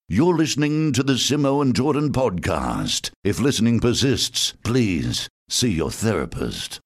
You're listening to the Simo and Jordan podcast. If listening persists, please see your therapist.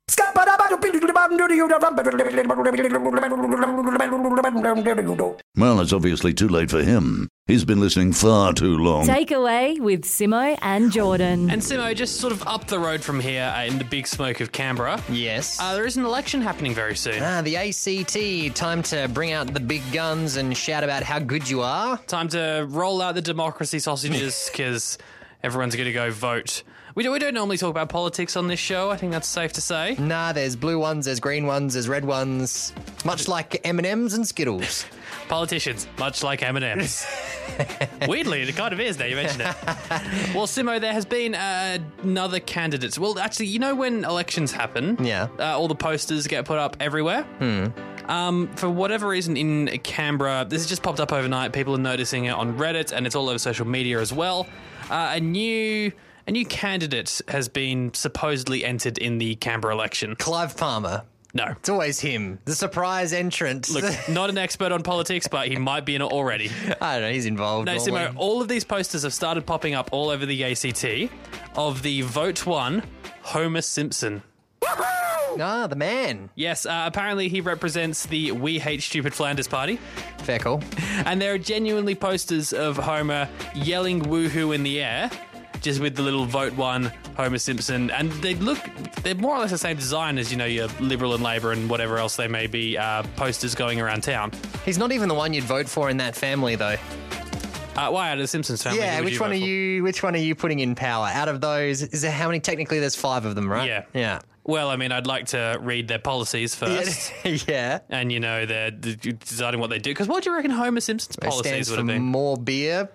Well, it's obviously too late for him. He's been listening far too long. Takeaway with Simo and Jordan. And Simo, just sort of up the road from here in the big smoke of Canberra, Yes. there is an election happening very soon. The ACT, time to bring out the big guns and shout about how good you are. Time to roll out the democracy sausages because everyone's going to go vote. We don't normally talk about politics on this show. I think that's safe to say. Nah, there's blue ones, there's green ones, there's red ones. Much like M&Ms and Skittles. Politicians, much like M&Ms. Weirdly, it kind of is now you mention it. Well, Simo, there has been another candidate. Well, actually, you know when elections happen? Yeah. All the posters get put up everywhere? For whatever reason in Canberra, this has just popped up overnight. People are noticing it on Reddit, and it's all over social media as well. A new candidate has been supposedly entered in the Canberra election. Clive Palmer. No. It's always him. The surprise entrant. Look, not an expert on politics, but he might be in it already. I don't know, he's involved. No, normally. Simo, all of these posters have started popping up all over the ACT of the Vote 1 Homer Simpson. Ah, the man. Yes, apparently he represents the We Hate Stupid Flanders party. Fair call. And there are genuinely posters of Homer yelling woohoo in the air, just with the little Vote 1 Homer Simpson. And they're more or less the same design as, your Liberal and Labor and whatever else they may be, posters going around town. He's not even the one you'd vote for in that family, though. Why, out of the Simpsons family? Yeah, which one are you putting in power? Out of those, is there how many? Technically, there's 5 of them, right? Yeah. Yeah. Well, I mean, I'd like to read their policies first. Yeah. And, they're deciding what they do. Because what do you reckon Homer Simpson's It policies stands would for have been? more beer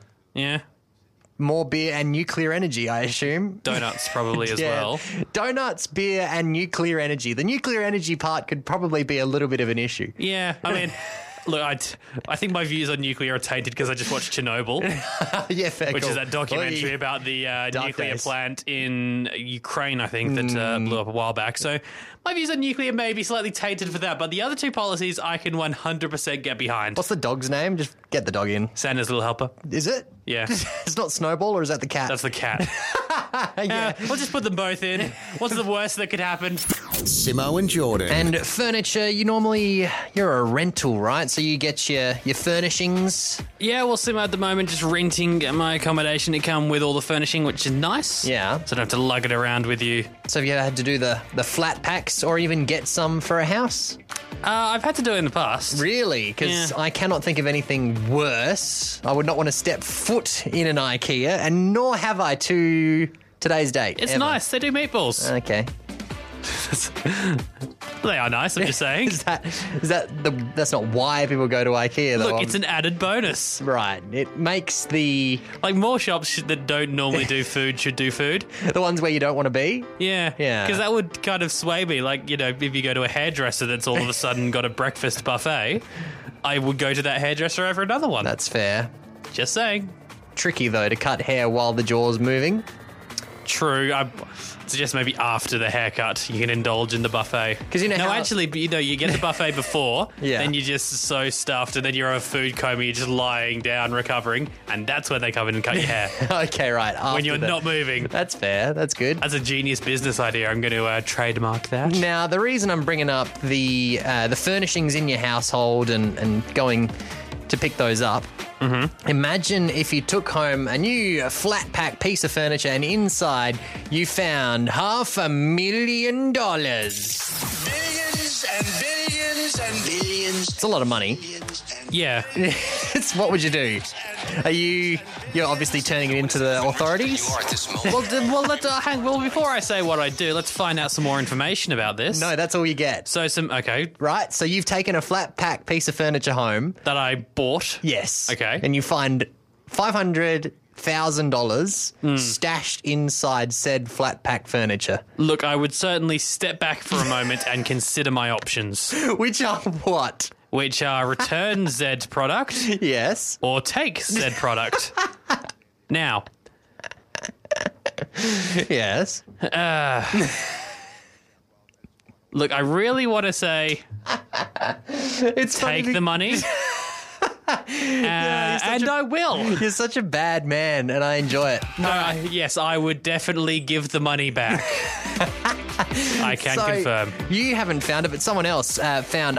and nuclear energy, I assume. Donuts probably as well. Donuts, beer, and nuclear energy. The nuclear energy part could probably be a little bit of an issue. Yeah, I mean, look, I think my views on nuclear are tainted because I just watched Chernobyl, Yeah, fair which call. is that documentary about the nuclear days. plant in Ukraine, I think, that blew up a while back. So my views on nuclear may be slightly tainted for that, but the other 2 policies I can 100% get behind. What's the dog's name? Just get the dog in. Santa's little helper. Is it? Yeah. It's not Snowball, or is that the cat? That's the cat. Yeah. We'll just put them both in. What's the worst that could happen? Simo and Jordan. And furniture, you're a rental, right? So you get your furnishings. Yeah, well, Simo, at the moment, just renting my accommodation to come with all the furnishing, which is nice. Yeah. So I don't have to lug it around with you. So have you ever had to do the flat packs or even get some for a house? I've had to do it in the past. Really? Because Yeah. I cannot think of anything worse. I would not want to step foot in an IKEA, and nor have I to today's date. It's ever. nice. They do meatballs. Okay. They are nice, I'm just saying. That's not why people go to IKEA, though. Look, it's an added bonus. Right. It makes the Like, more shops that don't normally do food should do food. ones where you don't want to be. Yeah. Yeah. Because that would kind of sway me. Like, if you go to a hairdresser that's all of a sudden got a breakfast buffet, I would go to that hairdresser over another one. That's fair. Just saying. Tricky, though, to cut hair while the jaw's moving. True. I suggest maybe after the haircut you can indulge in the buffet. 'Cause no, how- actually, you get the buffet before, Yeah. then you're just so stuffed, and then you're on a food coma, you're just lying down recovering, and that's when they come in and cut your hair. Okay, right. when after you're the- not moving. That's fair. That's good. That's a genius business idea. I'm going to trademark that. Now, the reason I'm bringing up the furnishings in your household and going to pick those up, imagine if you took home a new flat pack piece of furniture and inside you found $500,000. Billions and billions and billions. It's a lot of money. Yeah. What would you do? You're obviously turning it into the authorities? Well, before I say what I do, let's find out some more information about this. No, that's all you get. Okay, Right? So you've taken a flat pack piece of furniture home. that I bought. Yes. Okay. And you find $500,000 stashed inside said flat pack furniture. Look, I would certainly step back for a moment and consider my options, Which are what? which are return Z product Yes. or take Z product. Now, Yes. look, I really want to say It's funny take the money. and I will. You're such a bad man, and I enjoy it. Yes, I would definitely give the money back. I can confirm. You haven't found it, but someone else found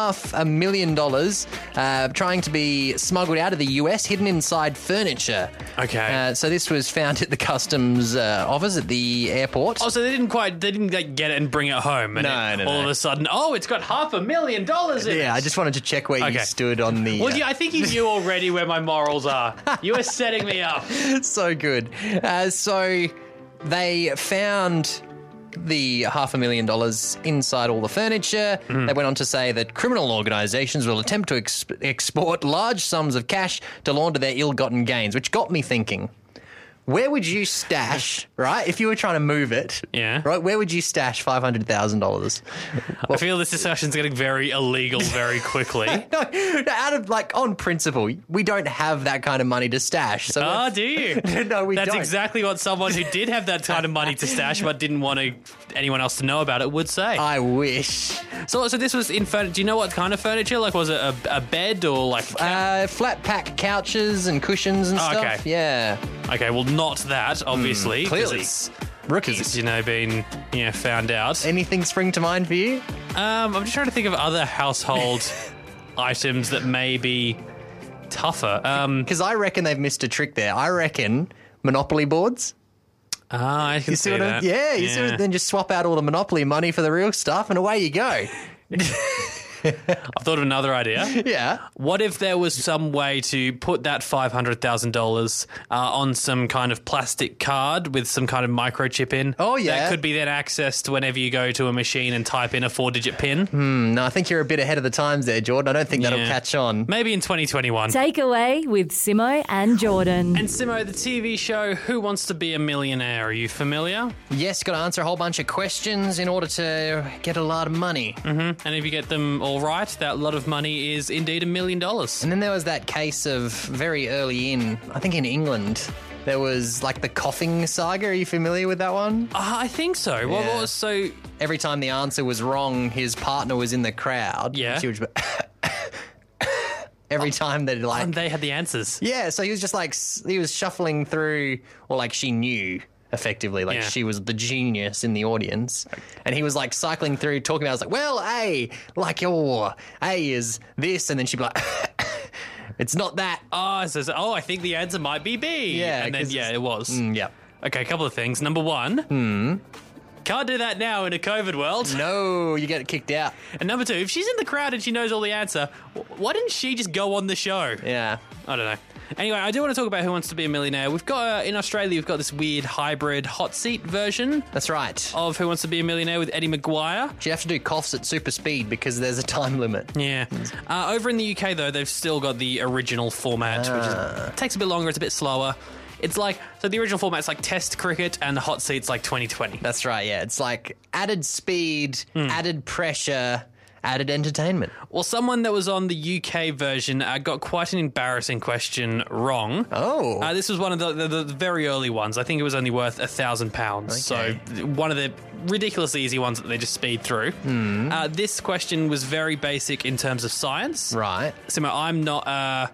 $500,000 trying to be smuggled out of the US, hidden inside furniture. Okay. So this was found at the customs office at the airport. Oh, so they didn't like, get it and bring it home. And No. all of a sudden, it's got $500,000 in it. Yeah, I just wanted to check where you stood on the... Well, I think you knew already where my morals are. You were setting me up. So good. So they found the $500,000 inside all the furniture. They went on to say that criminal organisations will attempt to export large sums of cash to launder their ill-gotten gains, which got me thinking. Where would you stash, right, if you were trying to move it? Yeah. Right, where would you stash $500,000? I feel this discussion's getting very illegal very quickly. No, out of, on principle, we don't have that kind of money to stash. So Do you? No, we That's don't. exactly what someone who did have that kind of money to stash but didn't want anyone else to know about it would say. I wish. So this was in furniture. Do you know what kind of furniture? Like, was it a bed or like... Flat pack couches and cushions and stuff. okay. Yeah. Okay, well, not that, obviously. 'cause clearly. it's Rookies. been found out. Anything spring to mind for you? I'm just trying to think of other household items that may be tougher. Because I reckon they've missed a trick there. I reckon Monopoly boards. I can see what that. you see what, then just swap out all the Monopoly money for the real stuff and away you go. I've thought of another idea. Yeah. What if there was some way to put that $500,000 on some kind of plastic card with some kind of microchip in? Oh, yeah. That could be then accessed whenever you go to a machine and type in a 4-digit PIN. No, I think you're a bit ahead of the times there, Jordan. I don't think that'll catch on. Maybe in 2021. Takeaway with Simo and Jordan. And Simo, the TV show Who Wants to Be a Millionaire? Are you familiar? Yes, got to answer a whole bunch of questions in order to get a lot of money. And if you get them all right, that lot of money is indeed $1 million. And then there was that case of very early I think in England, there was like the coughing saga. Are you familiar with that one? I think so. Yeah. What was so... Every time the answer was wrong, his partner was in the crowd. Yeah. She would every time that And they had the answers. Yeah, so he was just he was shuffling through, or she knew effectively, she was the genius in the audience. And he was cycling through, talking about, I was like, well, A, A is this, and then she'd be like, it's not that. Oh, so, I think the answer might be B. Yeah, and then, it was. Yeah. Okay, a couple of things. Number one, can't do that now in a COVID world. No, you get kicked out. And number two, if she's in the crowd and she knows all the answer, why didn't she just go on the show? Yeah. I don't know. Anyway, I do want to talk about Who Wants to Be a Millionaire. We've got, in Australia, we've got this weird hybrid hot seat version. That's right. Of Who Wants to Be a Millionaire with Eddie Maguire. You have to do coughs at super speed because there's a time limit. Yeah. Over in the UK, though, they've still got the original format, which takes a bit longer, it's a bit slower. It's so the original format's like Test cricket and the hot seat's like 2020. That's right, yeah. It's added speed, added pressure, added entertainment. Well, someone that was on the UK version got quite an embarrassing question wrong. Oh. This was one of the very early ones. I think it was only worth £1,000. Okay. So one of the ridiculously easy ones that they just speed through. This question was very basic in terms of science. Right. So I'm not...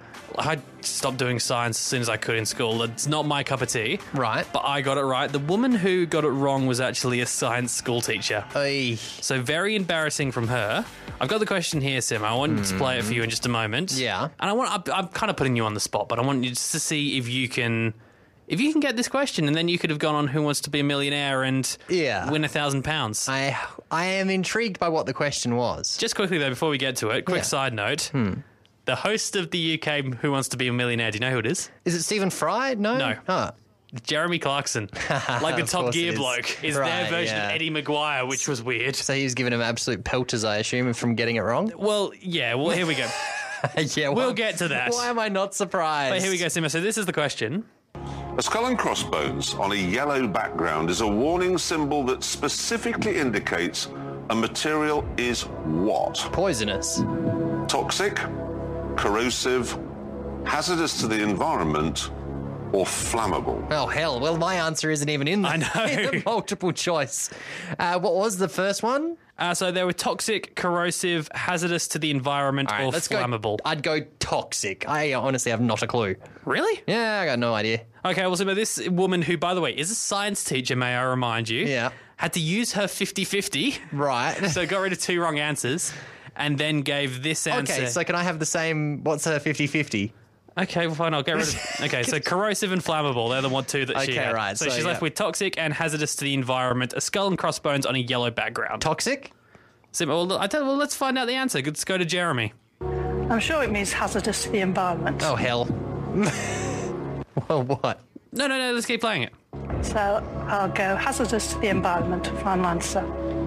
I stopped doing science as soon as I could in school. It's not my cup of tea. Right. But I got it right. The woman who got it wrong was actually a science school teacher. Oy. So very embarrassing from her. I've got the question here, Sim. I want to play it for you in just a moment. Yeah. And I'm kind of putting you on the spot, but I want you just to see if you can get this question, and then you could have gone on Who Wants to Be a Millionaire and win £1,000. I am intrigued by what the question was. Just quickly, though, before we get to it, quick side note. The host of the UK Who Wants to Be a Millionaire, do you know who it is? Is it Stephen Fry? No. No. Huh. Jeremy Clarkson. Like the Of Top course Gear it is. bloke is their Right, version yeah. of Eddie Maguire, which was weird. So he was giving him absolute pelters, I assume, from getting it wrong? Well, yeah, well, here we go. Yeah, We'll get to that. Why am I not surprised? But here we go, Simmer. So this is the question. A skull and crossbones on a yellow background is a warning symbol that specifically indicates a material is what? Poisonous. Toxic, corrosive, hazardous to the environment, or flammable? Oh, hell. Well, my answer isn't even in the, I know. in the multiple choice. What was the first one? So they were toxic, corrosive, hazardous to the environment, All right, or let's flammable. I'd go toxic. I honestly have not a clue. Really? Yeah, I got no idea. Okay, well, so this woman who, by the way, is a science teacher, may I remind you, Yeah. had to use her 50-50, Right. so got rid of 2 wrong answers, and then gave this answer. Okay, so can I have the same, what's her 50-50? Okay, well, fine, I'll get rid of... Okay, so corrosive and flammable, they're the 2 that she Okay, had. right, So, so, she's left yeah. with toxic and hazardous to the environment, a skull and crossbones on a yellow background. Toxic? Well, let's find out the answer. Let's go to Jeremy. I'm sure it means hazardous to the environment. Oh, hell. Well, what? No, let's keep playing it. So I'll go hazardous to the environment. Final answer.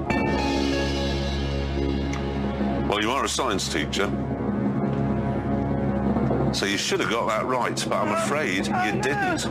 Well, you are a science teacher. So you should have got that right, but I'm afraid you didn't.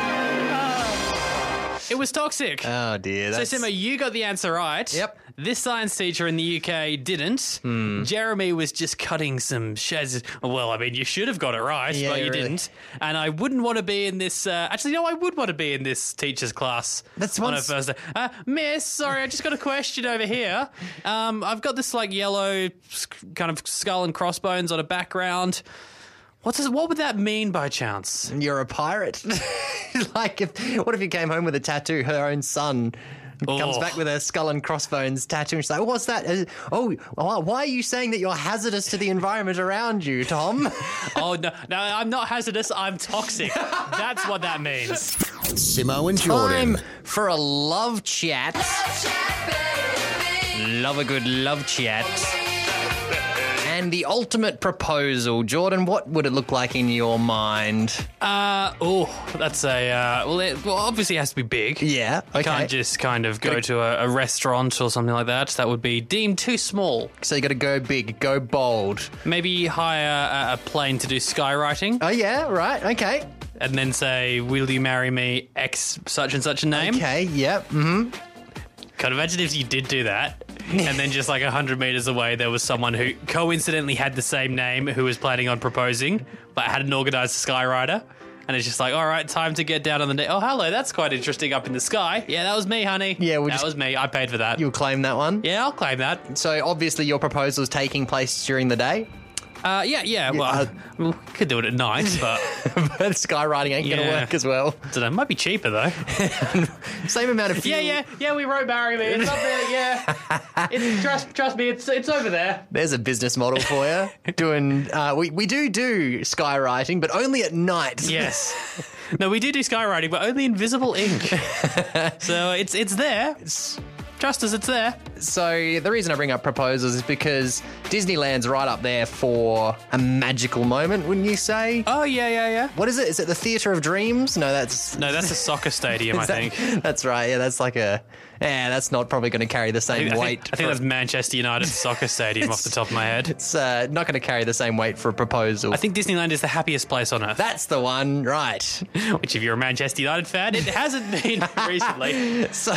It was toxic. Oh, dear. So, That's... Simo, you got the answer right. Yep. This science teacher in the UK didn't. Jeremy was just cutting some sheds. Well, I mean, you should have got it right, Yeah, but you really. didn't. And I wouldn't want to be in this... actually, no, I would want to be in this teacher's class That's on a once- Thursday. Miss, sorry, I just got a question over here. I've got this, yellow kind of skull and crossbones on a background. What would that mean by chance? You're a pirate? What if you came home with a tattoo, her own son... Comes back with a skull and crossbones tattoo and she's like, what's that? Why are you saying that you're hazardous to the environment around you, Tom? Oh, no, I'm not hazardous, I'm toxic. That's what that means. Simo and Jordan. Time for a love chat. Love a good love chat. And the ultimate proposal. Jordan, what would it look like in your mind? That's a... it obviously has to be big. Yeah, okay. Can't just kind of go to a restaurant or something like that. That would be deemed too small. So you got to go big, go bold. Maybe hire a plane to do skywriting Oh, yeah, right, okay. and then say, will you marry me, X such and such a name? Okay, yep, Can't imagine if you did do that and then just 100 metres away there was someone who coincidentally had the same name who was planning on proposing but hadn't organised a skywriter. And it's just all right, time to get down on the day. Oh, hello, that's quite interesting up in the sky. Yeah, that was me, honey. Yeah, that was me. I paid for that. You'll claim that one? Yeah, I'll claim that. So obviously your proposal's taking place during the day? Yeah. Well, we could do it at night, but But skywriting ain't going to Yeah. work as well. I don't know. It might be cheaper though. Same amount of fuel. Yeah. We wrote "Marry Me." It's up there. Yeah. Trust me. It's over there. There's a business model for you. Doing we do skywriting, but only at night. Yes. No, we do skywriting, but only in visible ink. So it's there. Trust us, it's there. So the reason I bring up proposals is because Disneyland's right up there for a magical moment, wouldn't you say? Oh yeah. What is it? Is it the Theatre of Dreams? No, that's No, that's a soccer stadium. I think. That's right. Yeah, that's that's not probably going to carry the same weight. I think that's Manchester United soccer stadium off the top of my head. It's not going to carry the same weight for a proposal. I think Disneyland is the happiest place on earth. That's the one, right? Which, if you're a Manchester United fan, it hasn't been recently. So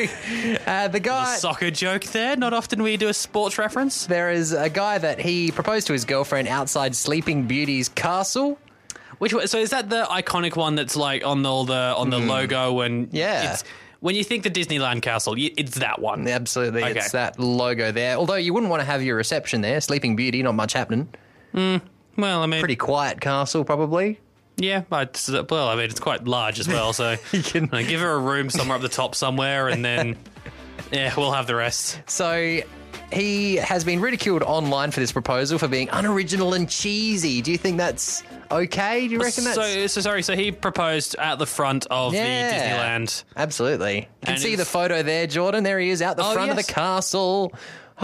the guy. Soccer joke there. Not often we do a sports reference. There is a guy that he proposed to his girlfriend outside Sleeping Beauty's castle. Which one? So is that the iconic one that's on the logo and Yeah. It's, when you think the Disneyland castle, it's that one. Absolutely, Okay. It's that logo there. Although you wouldn't want to have your reception there. Sleeping Beauty, not much happening. Well, I mean, Pretty quiet castle, probably. yeah. It's quite large as well. So can- give her a room somewhere up the top somewhere, and then we'll have the rest. So he has been ridiculed online for this proposal for being unoriginal and cheesy. Do you think that's okay? Do you reckon that's... So he proposed at the front of the Disneyland. Absolutely. You can And see it's- the photo there, Jordan. There he is out the Oh, front of yes. the castle.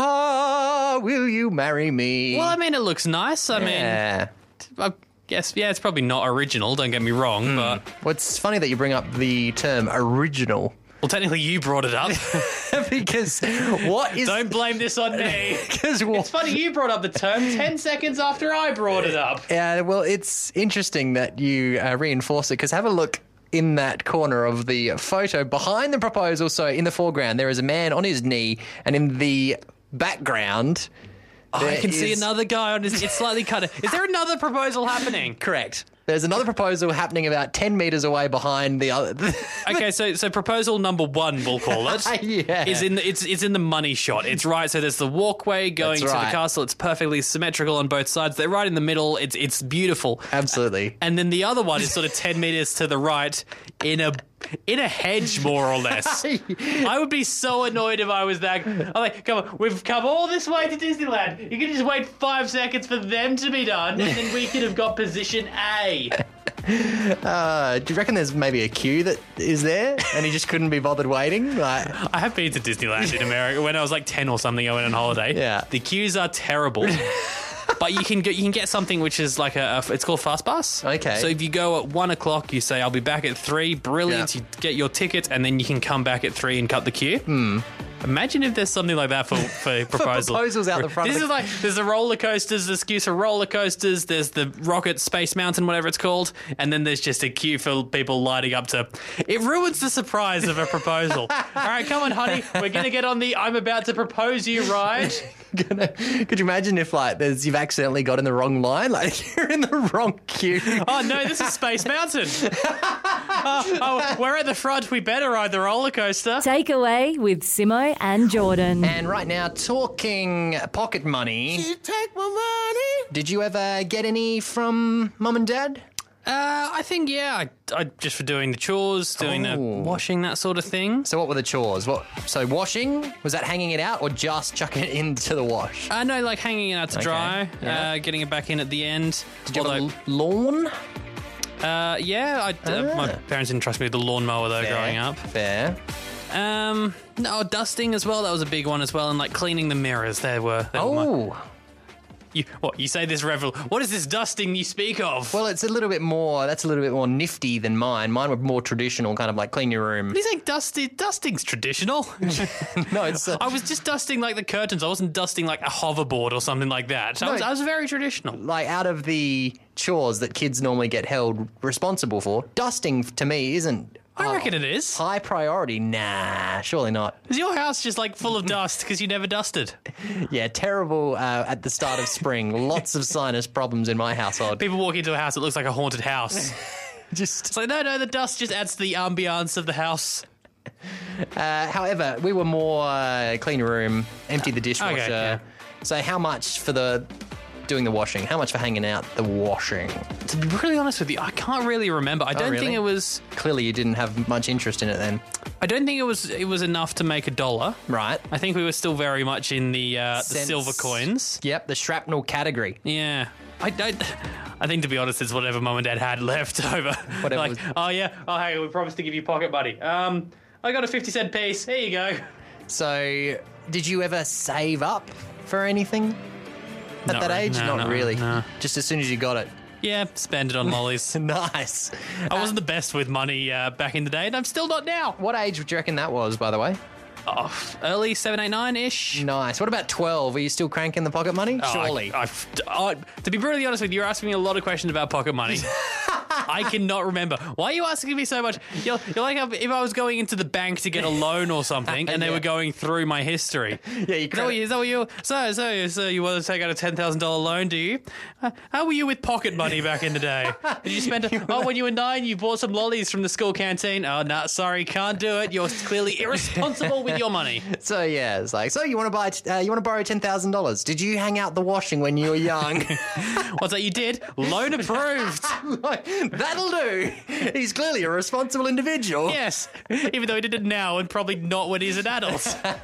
Ah, will you marry me? Well, I mean, it looks nice. I yeah. mean, I guess, it's probably not original, don't get me wrong, but... Well, it's funny that you bring up the term original. Well, technically, you brought it up. Because what is... Don't blame this on me. Because It's funny you brought up the term 10 seconds after I brought it up. Yeah, well, it's interesting that you reinforce it, because have a look in that corner of the photo behind the proposal. So in the foreground, there is a man on his knee, and in the background... I there can see is- another guy on his... It's slightly cut. Is there another proposal happening? Correct. There's another proposal happening about 10 metres away behind the other. Okay, so proposal number 1, we'll call it, Yeah. is it's in the money shot. It's right. So there's the walkway going That's to right. the castle. It's perfectly symmetrical on both sides. They're right in the middle. It's beautiful. Absolutely. And then the other one is sort of 10 metres to the right in a hedge, more or less. I would be so annoyed if I was that. I'm like, come on, we've come all this way to Disneyland. You can just wait 5 seconds for them to be done, and then we could have got position A. Do you reckon there's maybe a queue that is there and he just couldn't be bothered waiting? Like, I have been to Disneyland in America when I was like 10 or something. I went on holiday. Yeah. The queues are terrible. But you can get something which is like it's called Fast Pass. Okay. So if you go at 1 o'clock, you say I'll be back at 3. Brilliant. Yeah. You get your ticket, and then you can come back at 3 and cut the queue. Imagine if there's something like that for proposal. proposals out the front. This is like there's the roller coasters, the queues for roller coasters. There's the Rocket Space Mountain, whatever it's called, and then there's just a queue for people lighting up to. It ruins the surprise of a proposal. All right, come on, honey, we're gonna get on the I'm about to propose you ride. Could you imagine if you've accidentally got in the wrong line? Like you're in the wrong queue. Oh no, this is Space Mountain. We're at the front. We better ride the roller coaster. Takeaway with Simo and Jordan. And right now, talking pocket money. You take my money. Did you ever get any from mum and dad? I think I just for doing the chores, doing the washing, that sort of thing. So what were the chores? So washing, was that hanging it out or just chucking it into the wash? No, like hanging it out to dry, yeah. getting it back in at the end. Did you have a lawn? My parents didn't trust me with the lawnmower though growing up. Fair. No, dusting as well. That was a big one as well, and like cleaning the mirrors. They were You say this revel? What is this dusting you speak of? Well, it's a little bit more. That's a little bit more nifty than mine. Mine were more traditional, kind of like clean your room. What do you think dusting's traditional? No, it's. I was just dusting like the curtains. I wasn't dusting like a hoverboard or something like that. No. I was very traditional. Like out of the chores that kids normally get held responsible for, dusting to me isn't. I reckon it is. High priority? Nah, surely not. Is your house just like full of dust because you never dusted? Yeah, terrible at the start of spring. Lots of sinus problems in my household. People walk into a house that looks like a haunted house. It's like, no, the dust just adds to the ambiance of the house. However, we were more clean your room, empty the dishwasher. Okay, yeah. So how much for doing the washing? How much for hanging out the washing? To be really honest with you, I can't really remember. I don't think it was. Clearly, you didn't have much interest in it then. I don't think it was enough to make $1. Right. I think we were still very much in the silver coins. Yep, the shrapnel category. Yeah. I think, to be honest, it's whatever mum and dad had left over. Whatever like, was- hey, we promised to give you pocket money. I got a 50-cent piece. Here you go. So, did you ever save up for anything at Not that re- age? no, Not no, really. no. Just as soon as you got it. Yeah, spend it on lollies. Nice. I wasn't the best with money back in the day, and I'm still not now. What age would you reckon that was, by the way? Early 7, 8, 9-ish. Nice. What about 12? Are you still cranking the pocket money? Surely. To be brutally honest with you, you're asking me a lot of questions about pocket money. I cannot remember. Why are you asking me so much? You're like if I was going into the bank to get a loan or something, and they were going through my history. Yeah, you Is that what you? So you want to take out a $10,000 loan? Do you? How were you with pocket money back in the day? Did you spend? When you were 9, you bought some lollies from the school canteen. Oh no, sorry, can't do it. You're clearly irresponsible with your money. So yeah, it's like, you want to borrow $10,000? Did you hang out the washing when you were young? What's that you did? Loan approved. That'll do. He's clearly a responsible individual. Yes, even though he did it now and probably not when he's an adult.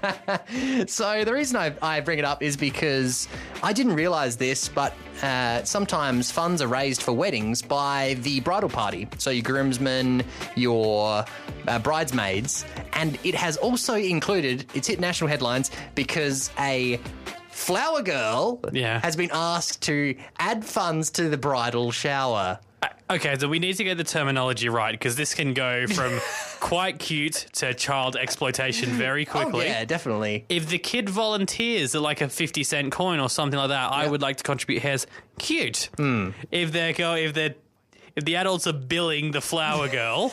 So the reason I bring it up is because I didn't realise this, but sometimes funds are raised for weddings by the bridal party. So your groomsmen, your bridesmaids, and it has also included, it's hit national headlines because a flower girl has been asked to add funds to the bridal shower. Okay, so we need to get the terminology right because this can go from quite cute to child exploitation very quickly. Oh, yeah, definitely. If the kid volunteers at like a 50-cent coin or something like that, I would like to contribute hairs. Cute. If if the adults are billing the flower girl.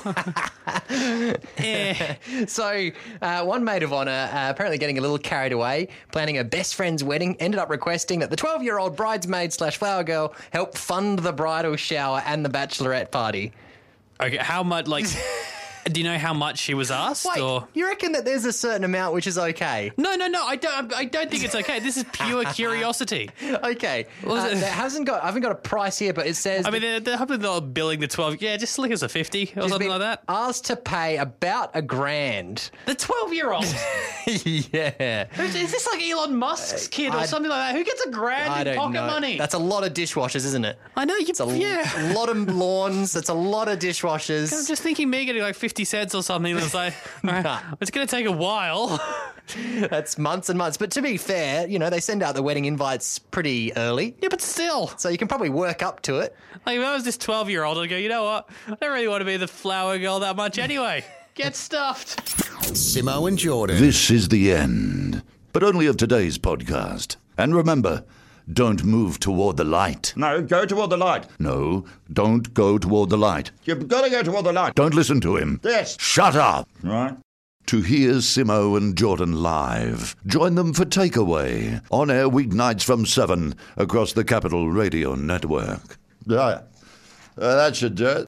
So, one maid of honour, apparently getting a little carried away, planning her best friend's wedding, ended up requesting that the 12-year-old bridesmaid / flower girl help fund the bridal shower and the bachelorette party. Okay, how much, like... Do you know how much she was asked? Wait, or you reckon that there's a certain amount which is okay? No, I don't think it's okay. This is pure curiosity. Okay. I haven't got a price here, but it says... I mean, they're hoping they're billing the 12... Yeah, just slick as a 50 or something like that. Asked to pay about $1,000. The 12-year-old? Yeah. Is this like Elon Musk's kid or something like that? Who gets $1,000 in pocket money? That's a lot of dishwashers, isn't it? I know. It's a lot of lawns. It's a lot of dishwashers. I'm just thinking me getting like 50 cents or something. It's like, it's going to take a while. That's months and months. But to be fair, they send out the wedding invites pretty early. Yeah, but still. So you can probably work up to it. Like, if I was this 12-year-old, I'd go, you know what? I don't really want to be the flower girl that much anyway. Get stuffed. Simo and Jordan. This is the end, but only of today's podcast. And remember, don't move toward the light. No, go toward the light. No, don't go toward the light. You've got to go toward the light. Don't listen to him. Yes. Shut up. Right. To hear Simo and Jordan live, join them for Takeaway, on air weeknights from 7 across the Capital Radio Network. Yeah. That should do it.